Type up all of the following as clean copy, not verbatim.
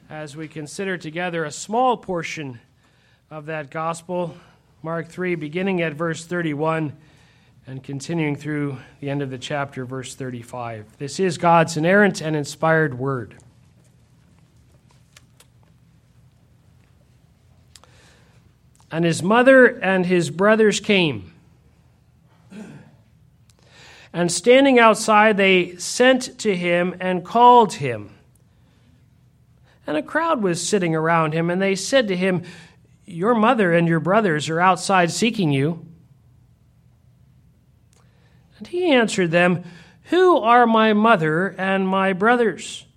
as we consider together a small portion of that gospel, Mark 3, beginning at verse 31 and continuing through the end of the chapter, verse 35. This is God's inerrant and inspired word. And his mother and his brothers came, and standing outside, they sent to him and called him. And a crowd was sitting around him, and they said to him, "Your mother and your brothers are outside seeking you." And he answered them, "Who are my mother and my brothers?"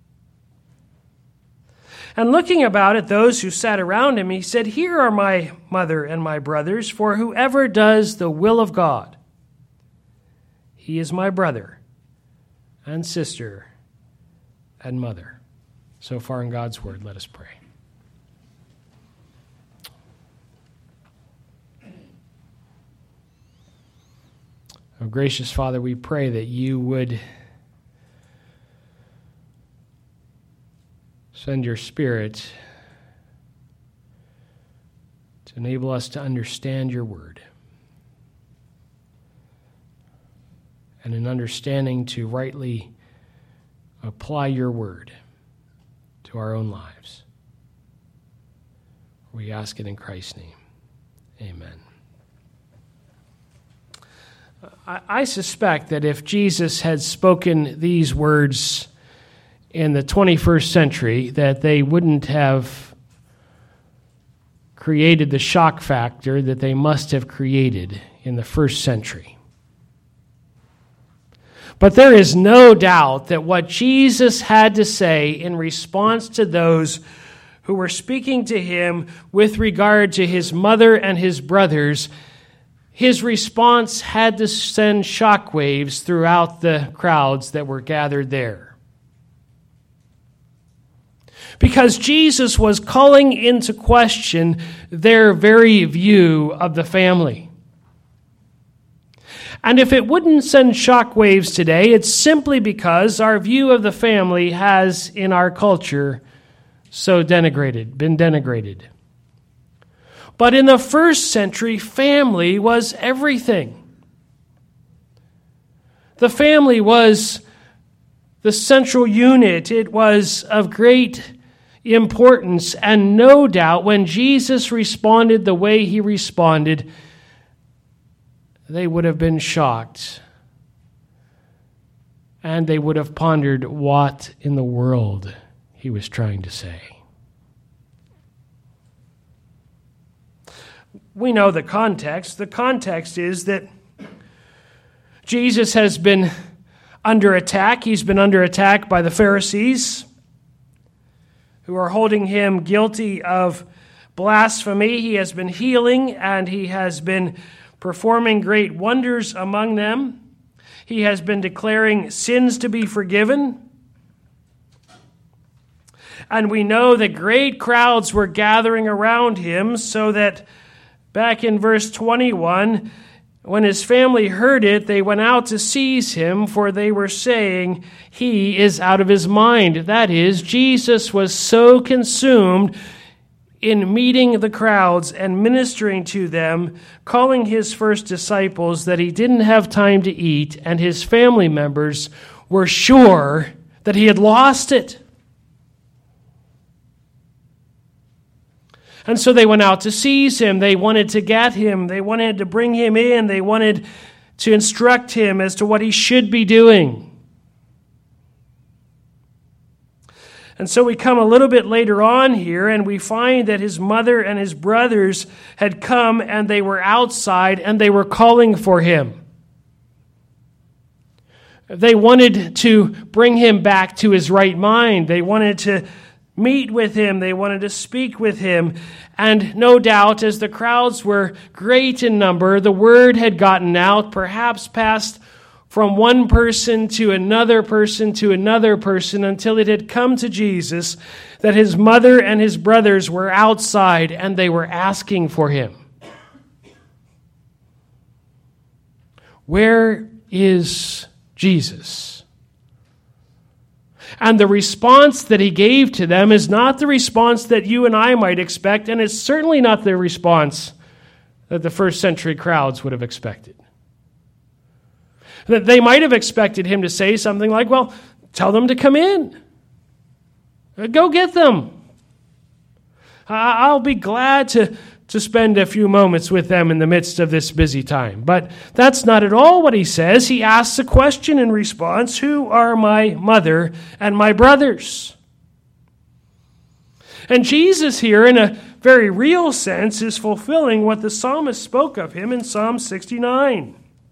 And looking about at those who sat around him, he said, "Here are my mother and my brothers, for whoever does the will of God, he is my brother and sister and mother." So far in God's word, let us pray. Oh, gracious Father, we pray that you would send your Spirit to enable us to understand your word, and in understanding to rightly apply your word to our own lives. We ask it in Christ's name. Amen. I suspect that if Jesus had spoken these words in the 21st century, that they wouldn't have created the shock factor that they must have created in the first century. But there is no doubt that what Jesus had to say in response to those who were speaking to him with regard to his mother and his brothers, his response had to send shockwaves throughout the crowds that were gathered there. Because Jesus was calling into question their very view of the family. And if it wouldn't send shockwaves today, it's simply because our view of the family has, in our culture, been denigrated. But in the first century, family was everything. The family was the central unit. It was of great importance. And no doubt, when Jesus responded the way he responded, they would have been shocked. And they would have pondered what in the world he was trying to say. We know the context. The context is that Jesus has been under attack. He's been under attack by the Pharisees, who are holding him guilty of blasphemy. He has been healing, and he has been performing great wonders among them. He has been declaring sins to be forgiven. And we know that great crowds were gathering around him, so that back in verse 21, when his family heard it, they went out to seize him, for they were saying, "He is out of his mind." That is, Jesus was so consumed in meeting the crowds and ministering to them, calling his first disciples, that he didn't have time to eat, and his family members were sure that he had lost it. And so they went out to seize him. They wanted to get him. They wanted to bring him in. They wanted to instruct him as to what he should be doing. And so we come a little bit later on here, and we find that his mother and his brothers had come, and they were outside, and they were calling for him. They wanted to bring him back to his right mind. They wanted to meet with him. They wanted to speak with him. And no doubt, as the crowds were great in number, the word had gotten out, perhaps passed from one person to another person to another person, until it had come to Jesus that his mother and his brothers were outside and they were asking for him. Where is Jesus? And the response that he gave to them is not the response that you and I might expect, and it's certainly not the response that the first century crowds would have expected. That they might have expected him to say something like, well, tell them to come in. Go get them. I'll be glad to spend a few moments with them in the midst of this busy time. But that's not at all what he says. He asks a question in response: who are my mother and my brothers? And Jesus here, in a very real sense, is fulfilling what the psalmist spoke of him in Psalm 69.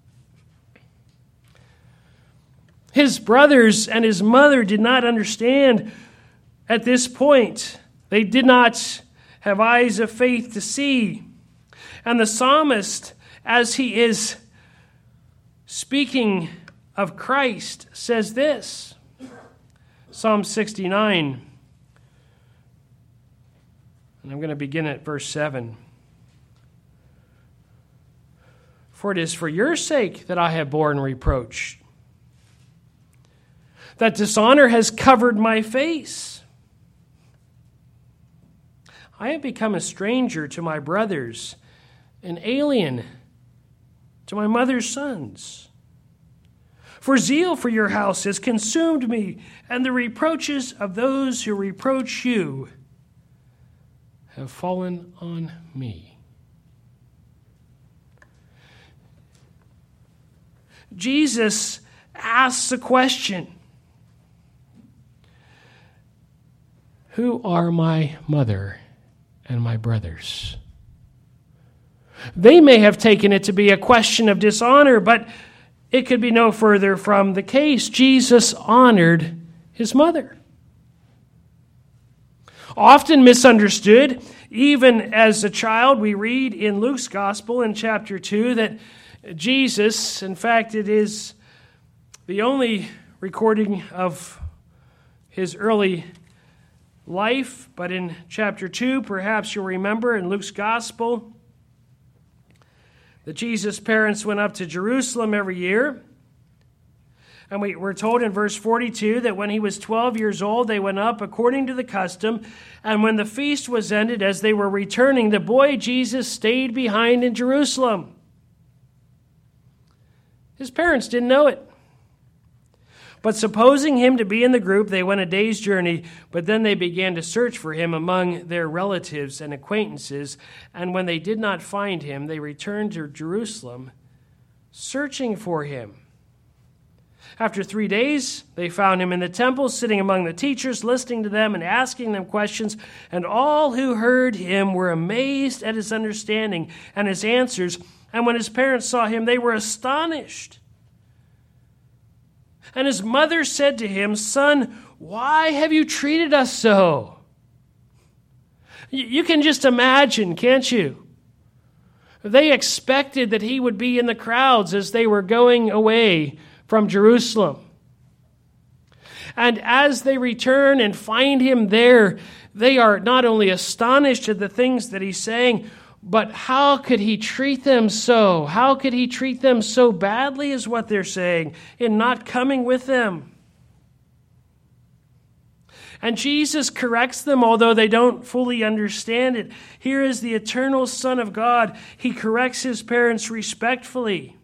His brothers and his mother did not understand at this point. They did not have eyes of faith to see. And the psalmist, as he is speaking of Christ, says this. Psalm 69. And I'm going to begin at verse 7. For it is for your sake that I have borne reproach, that dishonor has covered my face. I have become a stranger to my brothers, an alien to my mother's sons. For zeal for your house has consumed me, and the reproaches of those who reproach you have fallen on me. Jesus asks a question: who are my mother and my brothers? They may have taken it to be a question of dishonor, but it could be no further from the case. Jesus honored his mother. Often misunderstood, even as a child, we read in Luke's Gospel in chapter 2 that Jesus, in fact, it is the only recording of his early life, but in chapter 2, perhaps you'll remember in Luke's Gospel, that Jesus' parents went up to Jerusalem every year. And we're told in verse 42 that when he was 12 years old, they went up according to the custom. And when the feast was ended, as they were returning, the boy Jesus stayed behind in Jerusalem. His parents didn't know it. But supposing him to be in the group, they went a day's journey, but then they began to search for him among their relatives and acquaintances. And when they did not find him, they returned to Jerusalem, searching for him. After 3 days, they found him in the temple, sitting among the teachers, listening to them and asking them questions. And all who heard him were amazed at his understanding and his answers. And when his parents saw him, they were astonished. And his mother said to him, "Son, why have you treated us so?" You can just imagine, can't you? They expected that he would be in the crowds as they were going away from Jerusalem. And as they return and find him there, they are not only astonished at the things that he's saying, but how could he treat them so? How could he treat them so badly is what they're saying in not coming with them. And Jesus corrects them, although they don't fully understand it. Here is the eternal Son of God. He corrects his parents respectfully.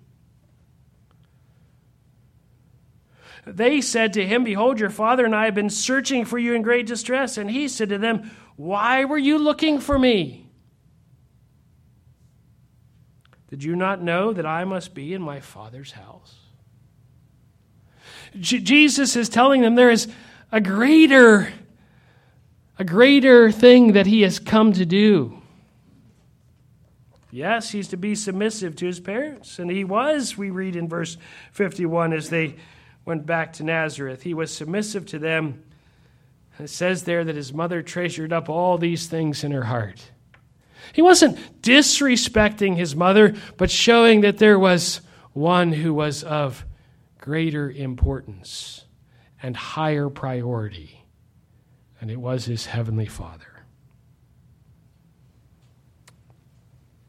They said to him, "Behold, your father and I have been searching for you in great distress." And he said to them, "Why were you looking for me? Did you not know that I must be in my Father's house?" Jesus is telling them there is a greater thing that he has come to do. Yes, he's to be submissive to his parents. And he was, we read in verse 51, as they went back to Nazareth. He was submissive to them. And it says there that his mother treasured up all these things in her heart. He wasn't disrespecting his mother, but showing that there was one who was of greater importance and higher priority, and it was his heavenly Father.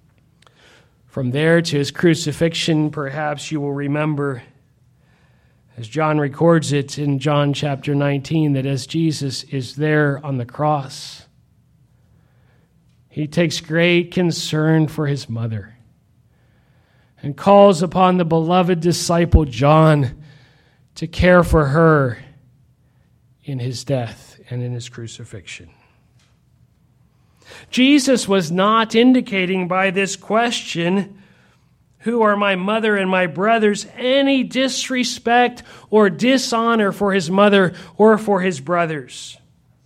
From there to his crucifixion, perhaps you will remember as John records it in John chapter 19, that as Jesus is there on the cross, he takes great concern for his mother and calls upon the beloved disciple John to care for her in his death and in his crucifixion. Jesus was not indicating by this question, "Who are my mother and my brothers?" any disrespect or dishonor for his mother or for his brothers.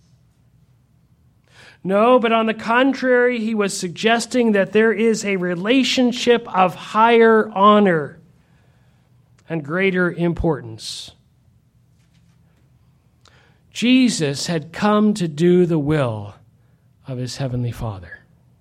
No, but on the contrary, he was suggesting that there is a relationship of higher honor and greater importance. Jesus had come to do the will of his heavenly Father.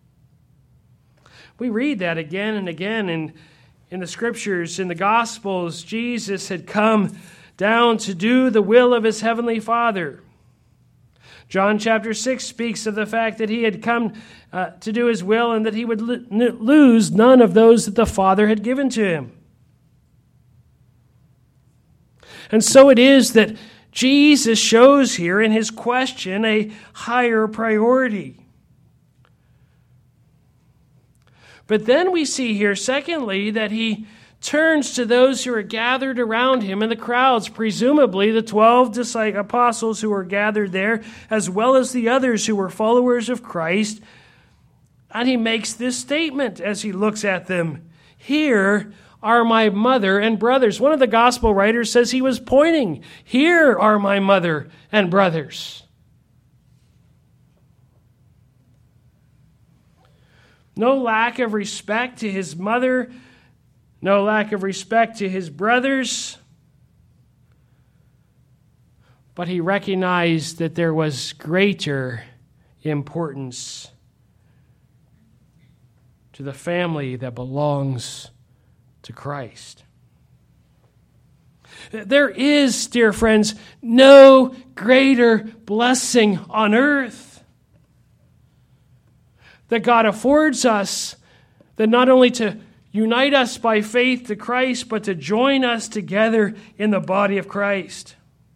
We read that again and again in the Scriptures, in the Gospels. Jesus had come down to do the will of his heavenly Father. John chapter 6 speaks of the fact that he had come to do his will and that he would lose none of those that the Father had given to him. And so it is that Jesus shows here in his question a higher priority. But then we see here, secondly, that he turns to those who are gathered around him in the crowds, presumably the 12 apostles who were gathered there, as well as the others who were followers of Christ. And he makes this statement as he looks at them: "Here are my mother and brothers." One of the gospel writers says he was pointing, "Here are my mother and brothers." No lack of respect to his mother, no lack of respect to his brothers, but he recognized that there was greater importance to the family that belongs to Christ. There is, dear friends, no greater blessing on earth that God affords us than not only to unite us by faith to Christ, but to join us together in the body of Christ,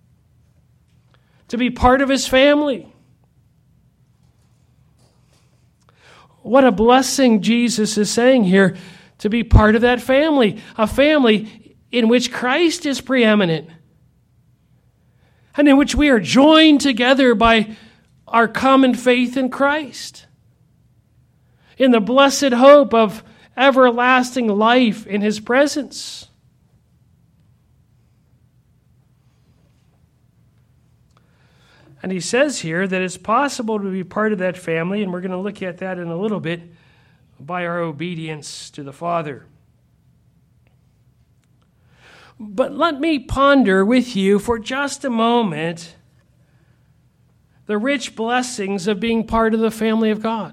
to be part of his family. What a blessing Jesus is saying here, to be part of that family, a family in which Christ is preeminent and in which we are joined together by our common faith in Christ, in the blessed hope of everlasting life in his presence. And he says here that it's possible to be part of that family, and we're going to look at that in a little bit, by our obedience to the Father. But let me ponder with you for just a moment the rich blessings of being part of the family of God.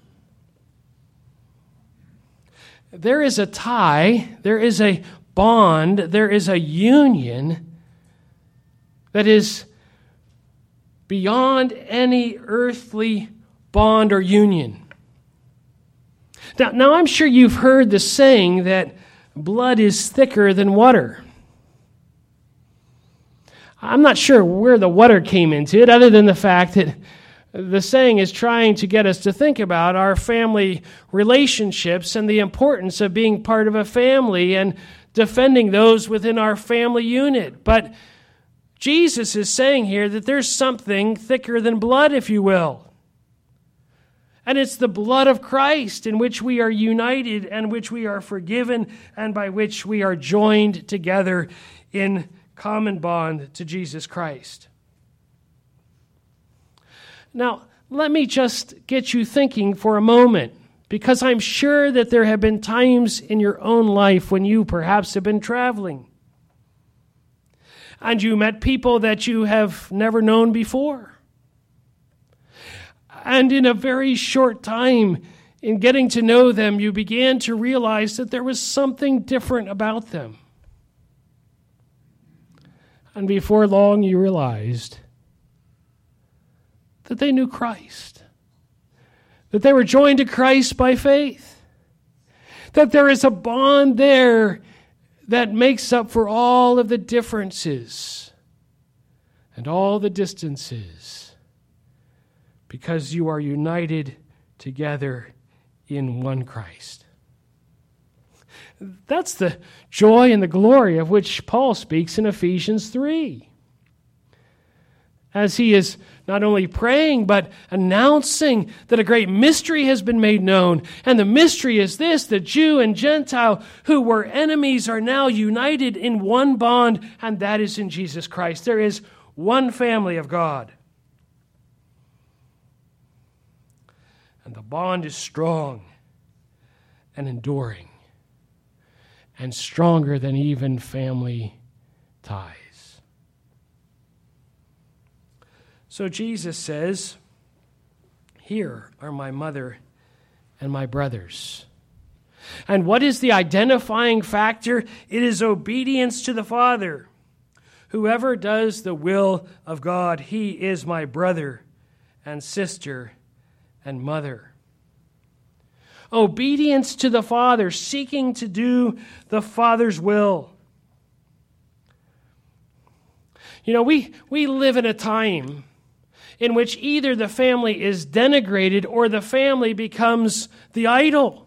There is a tie, there is a bond, there is a union that is beyond any earthly bond or union. Now I'm sure you've heard the saying that blood is thicker than water. I'm not sure where the water came into it, other than the fact that the saying is trying to get us to think about our family relationships and the importance of being part of a family and defending those within our family unit. But Jesus is saying here that there's something thicker than blood, if you will. And it's the blood of Christ in which we are united and which we are forgiven and by which we are joined together in common bond to Jesus Christ. Now, let me just get you thinking for a moment, because I'm sure that there have been times in your own life when you perhaps have been traveling and you met people that you have never known before. And in a very short time, in getting to know them, you began to realize that there was something different about them. And before long, you realized that they knew Christ, that they were joined to Christ by faith, that there is a bond there that makes up for all of the differences and all the distances, because you are united together in one Christ. That's the joy and the glory of which Paul speaks in Ephesians 3. As he is not only praying, but announcing that a great mystery has been made known. And the mystery is this: the Jew and Gentile who were enemies are now united in one bond, and that is in Jesus Christ. There is one family of God. And the bond is strong and enduring, and stronger than even family ties. So Jesus says, "Here are my mother and my brothers." And what is the identifying factor? It is obedience to the Father. Whoever does the will of God, he is my brother and sister and mother. Obedience to the Father, seeking to do the Father's will. You know, we live in a time in which either the family is denigrated or the family becomes the idol.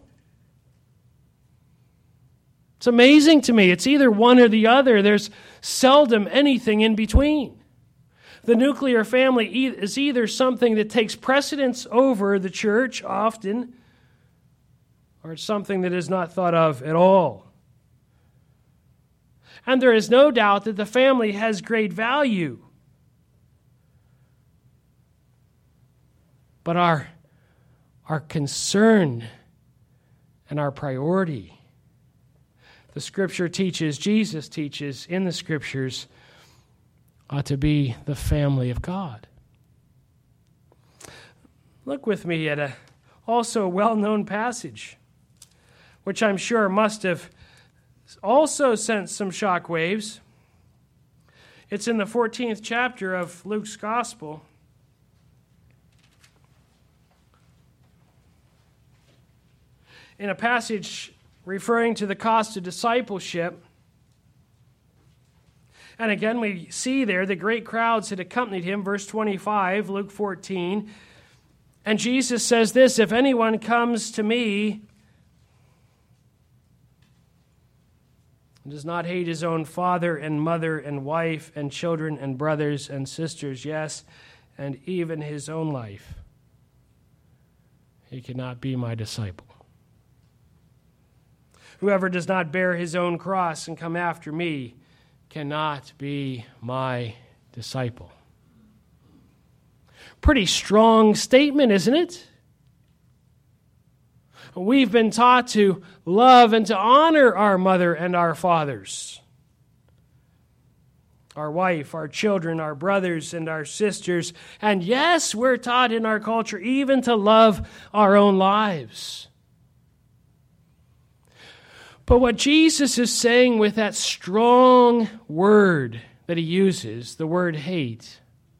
It's amazing to me. It's either one or the other. There's seldom anything in between. The nuclear family is either something that takes precedence over the church often, or it's something that is not thought of at all. And there is no doubt that the family has great value. But our concern and our priority, the Scripture teaches, Jesus teaches in the Scriptures, ought to be the family of God. Look with me at a also well-known passage, which I'm sure must have also sent some shock waves. It's in the 14th chapter of Luke's Gospel. In a passage referring to the cost of discipleship. And again, we see there the great crowds had accompanied him, verse 25, Luke 14. And Jesus says this, "If anyone comes to me and does not hate his own father and mother and wife and children and brothers and sisters, yes, and even his own life, he cannot be my disciple. Whoever does not bear his own cross and come after me cannot be my disciple." Pretty strong statement, isn't it? We've been taught to love and to honor our mother and our fathers, our wife, our children, our brothers and our sisters. And yes, we're taught in our culture even to love our own lives. But what Jesus is saying with that strong word that he uses, the word hate,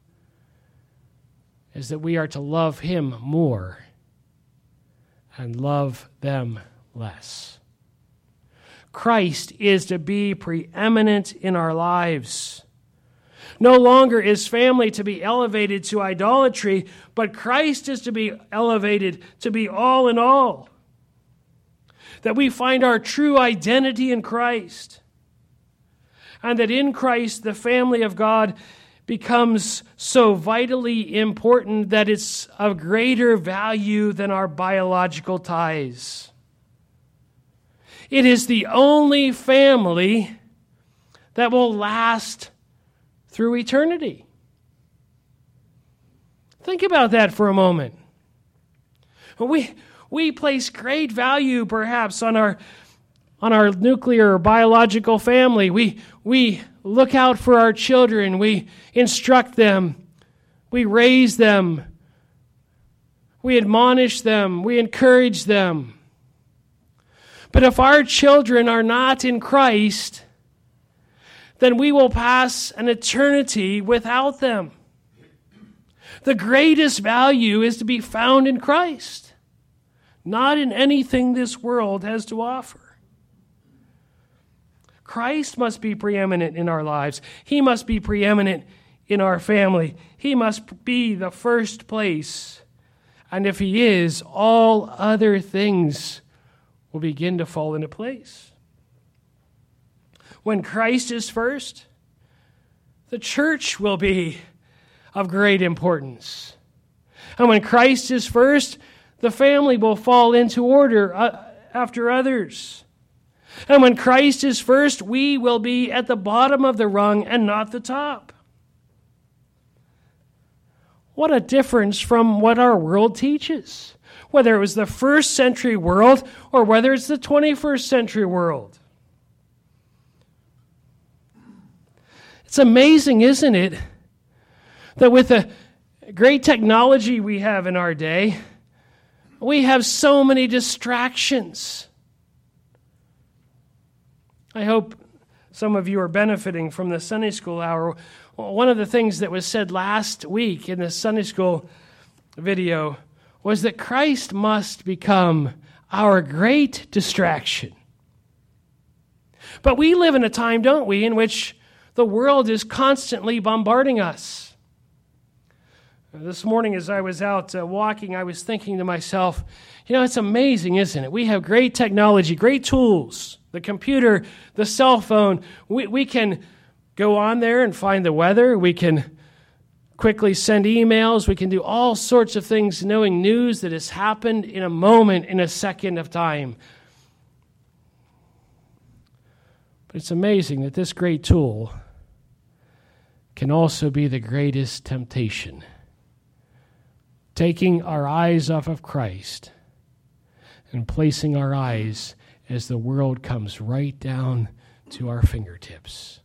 is that we are to love him more and love them less. Christ is to be preeminent in our lives. No longer is family to be elevated to idolatry, but Christ is to be elevated to be all in all. That we find our true identity in Christ. And that in Christ the family of God becomes so vitally important that it's of greater value than our biological ties. It is the only family that will last through eternity. Think about that for a moment. We place great value, perhaps, on our nuclear or biological family. We look out for our children. We instruct them. We raise them. We admonish them. We encourage them. But if our children are not in Christ, then we will pass an eternity without them. The greatest value is to be found in Christ, not in anything this world has to offer. Christ must be preeminent in our lives. He must be preeminent in our family. He must be the first place. And if he is, all other things will begin to fall into place. When Christ is first, the church will be of great importance. And when Christ is first, the family will fall into order after others. And when Christ is first, we will be at the bottom of the rung and not the top. What a difference from what our world teaches, whether it was the first century world or whether it's the 21st century world. It's amazing, isn't it, that with the great technology we have in our day, we have so many distractions. I hope some of you are benefiting from the Sunday school hour. One of the things that was said last week in the Sunday school video was that Christ must become our great distraction. But we live in a time, don't we, in which the world is constantly bombarding us. This morning as I was out walking, I was thinking to myself, it's amazing, isn't it? We have great technology, great tools, the computer, the cell phone. We can go on there and find the weather. We can quickly send emails. We can do all sorts of things knowing news that has happened in a moment, in a second of time. But it's amazing that this great tool can also be the greatest temptation. Taking our eyes off of Christ and placing our eyes as the world comes right down to our fingertips.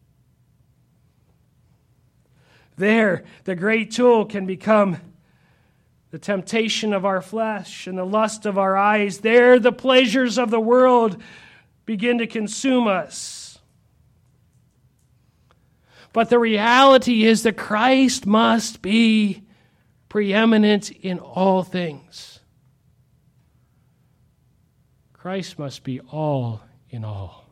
There, the great tool can become the temptation of our flesh and the lust of our eyes. There, the pleasures of the world begin to consume us. But the reality is that Christ must be preeminent in all things. Christ must be all in all.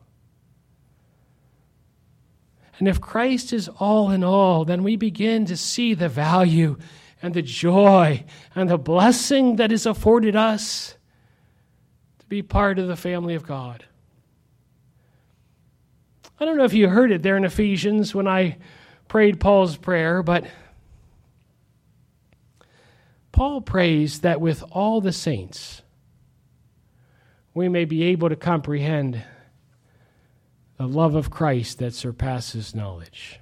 And if Christ is all in all, then we begin to see the value and the joy and the blessing that is afforded us to be part of the family of God. I don't know if you heard it there in Ephesians when I prayed Paul's prayer, but Paul prays that with all the saints, we may be able to comprehend the love of Christ that surpasses knowledge.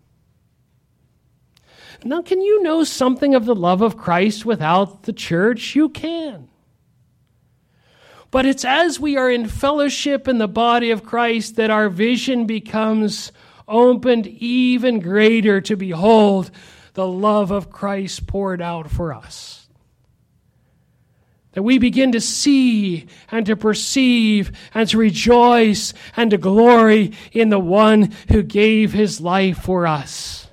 Now, can you know something of the love of Christ without the church? You can. But it's as we are in fellowship in the body of Christ that our vision becomes opened even greater to behold the love of Christ poured out for us. That we begin to see and to perceive and to rejoice and to glory in the one who gave his life for us.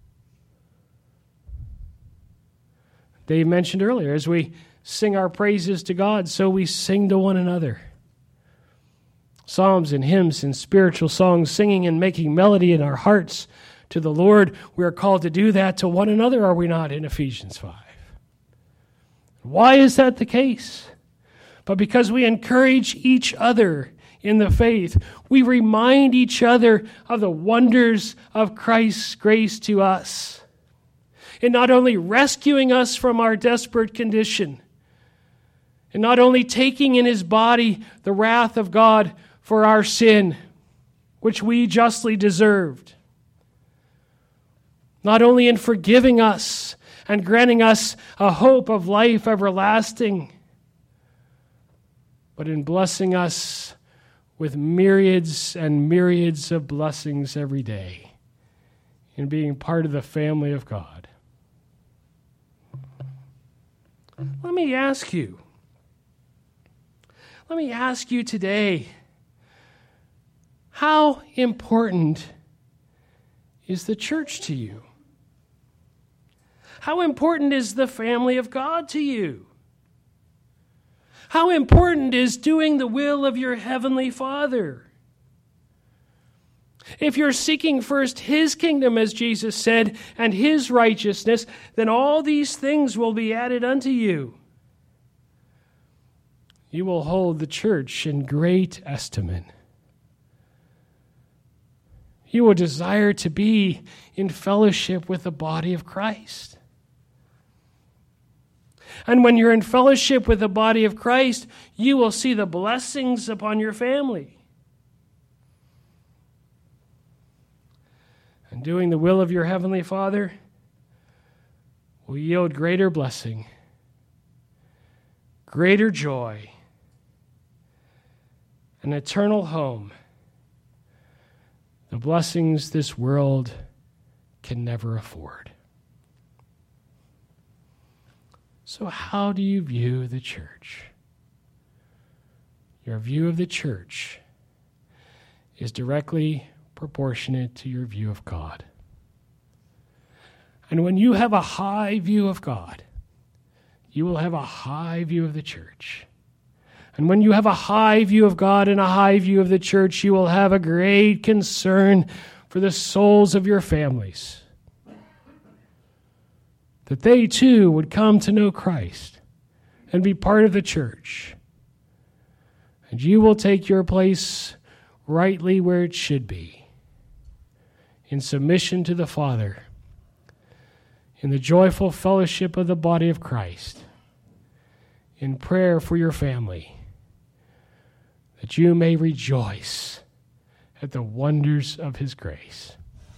Dave mentioned earlier, as we sing our praises to God, so we sing to one another. Psalms and hymns and spiritual songs, singing and making melody in our hearts to the Lord. We are called to do that to one another, are we not, in Ephesians 5? Why is that the case? But because we encourage each other in the faith. We remind each other of the wonders of Christ's grace to us, in not only rescuing us from our desperate condition, and not only taking in his body the wrath of God for our sin, which we justly deserved, not only in forgiving us and granting us a hope of life everlasting, but in blessing us with myriads and myriads of blessings every day, in being part of the family of God. Let me ask you today, how important is the church to you? How important is the family of God to you? How important is doing the will of your heavenly Father? If you're seeking first his kingdom, as Jesus said, and his righteousness, then all these things will be added unto you. You will hold the church in great estimate. You will desire to be in fellowship with the body of Christ. And when you're in fellowship with the body of Christ, you will see the blessings upon your family. And doing the will of your heavenly Father will yield greater blessing, greater joy, an eternal home, the blessings this world can never afford. So how do you view the church? Your view of the church is directly proportionate to your view of God. And when you have a high view of God, you will have a high view of the church. And when you have a high view of God and a high view of the church, you will have a great concern for the souls of your families, that they too would come to know Christ and be part of the church. And you will take your place rightly where it should be, in submission to the Father, in the joyful fellowship of the body of Christ, in prayer for your family, that you may rejoice at the wonders of his grace.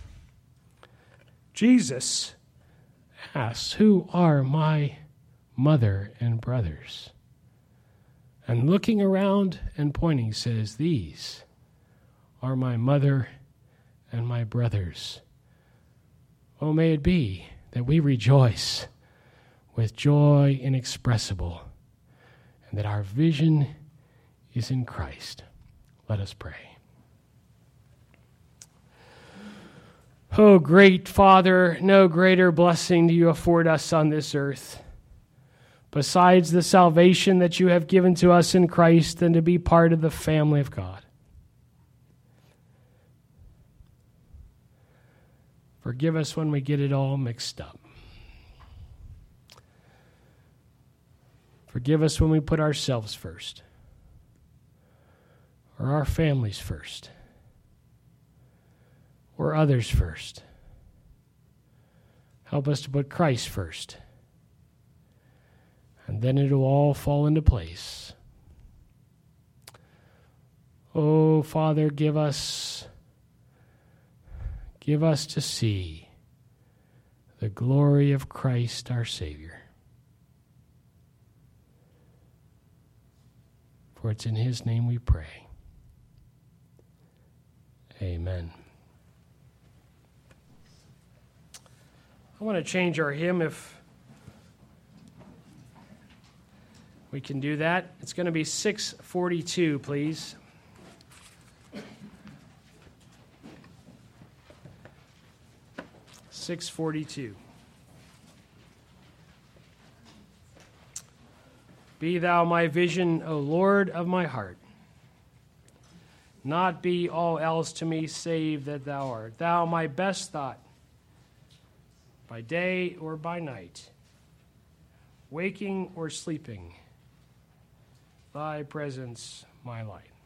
Jesus asks, "Who are my mother and brothers?" And looking around and pointing, says, "These are my mother and my brothers." Oh, may it be that we rejoice with joy inexpressible, and that our vision is in Christ. Let us pray. Oh, great Father, no greater blessing do you afford us on this earth, besides the salvation that you have given to us in Christ, than to be part of the family of God. Forgive us when we get it all mixed up. Forgive us when we put ourselves first, or our families first, or others first. Help us to put Christ first, and then it'll all fall into place. Oh, Father, give us to see the glory of Christ our Savior. For it's in his name we pray. Amen. I want to change our hymn if we can do that. It's going to be 642, please. (642). Be thou my vision, O Lord of my heart. Not be all else to me save that thou art. Thou my best thought, by day or by night, waking or sleeping, thy presence my light.